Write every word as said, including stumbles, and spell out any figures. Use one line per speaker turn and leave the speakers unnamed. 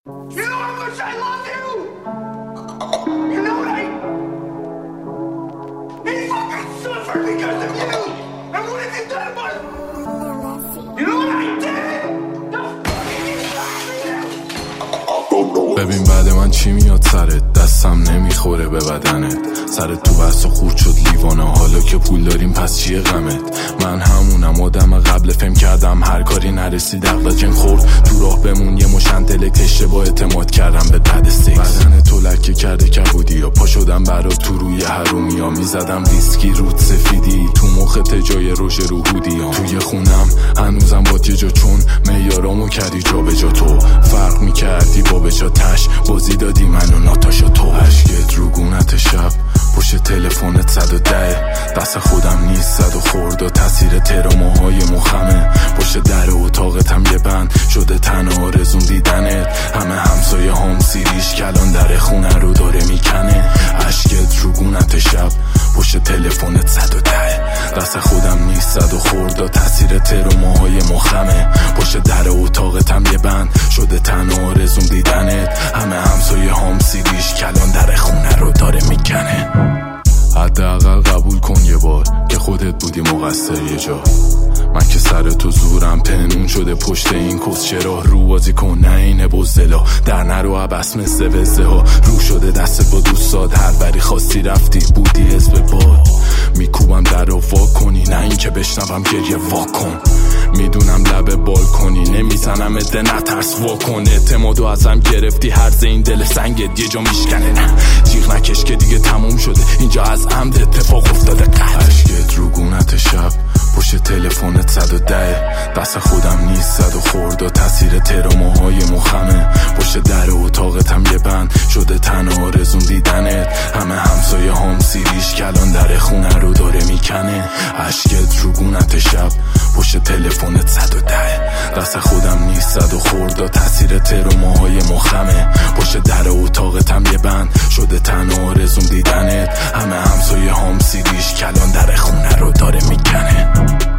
You know how much I love you! You know what I... He fucking suffered because of you! And what have you done about it? You know what I did? The fucking...
ببین بعد من چی میاد سرت، دستم نمیخوره به بدنت، سرت تو بحث و خورد شد لیوانه، حالا که پول داریم پس چیه غمت؟ من همونم آدم قبل فهم کردم هر کاری نرسید اقلاجم خورد، تو راه بمون یه مشنتلک اشتباه اعتماد کردم به بد سکس، بدن تو لکه کرده کبودی یا پا شدم برات تو روی حرومی ها، میزدم ویسکی رود سفیدی تو مخت جای روژ روحودی ها، توی خونم هنوزم باد یه جا چون میارامو کردی جا به جا، تو فرق میکردی با به جا تش بازی دادی منو ناتاشا، تو عشقت رو گونت شب پشت تلفنت صد و ده، دست خودم نیست صد و خورد و تاثیر تراماهای مخمه، پشت در اتاقتم یه بند شده تنها آرزون دیدنت، همه همسایه هم سیریش کلان در خونه رو داره میکنه، عشقت رو گونت شب پشت تلفنت صد و ده، دست خودم نیست صد و خورد و تاثیر تراماهای مخمه، پشت در اتاقتم یه بند شده تنها آرزون دیدنت، همه همسایه هم سیریش کلان در خونه رو داره میکنه. حداقل قبول کن یه بار که خودت بودی مقصر یه جا، من که سر تو زورم پنون شده پشت این کس، چرا رو بازی کن نه اینه بزدلا، در نرو عبس مثل وزه ها، رو شده دستت با دوستات هر بری خواستی رفتی بودی حزب باد، میکوبم در رو وا کنی نه این که بشنوم گریه وا کن، میدونم لب بال کنی نمیزنم اده نترس وا کن، اعتمادو ازم گرفتی هرز این دل سنگت یه جا میشکنه، نه جیغ نکش که دیگه تموم شده اینجا از عمد اتفاق افتاده، قد عشقت رو گونت شب پشت تلفنت صد و ده، دست خودم نیست صد و خورد و تاثیر تراماهای مخمه، پشت در اتاقتم یه بند شده تنها آرزون دیدنت، همه همسایه هم سیریش کلان در خونه رو داره میکنه، عشقت رو گونت شب پشت تلفنت صد و ده، دست خودم نیست صد و خورد و تاثیر تراماهای مخمه، پشت در اتاقتم یه بند شده تنها آرزون دیدنت، همه همسایه هم سیریش کلان در خونه رو داره میکنه.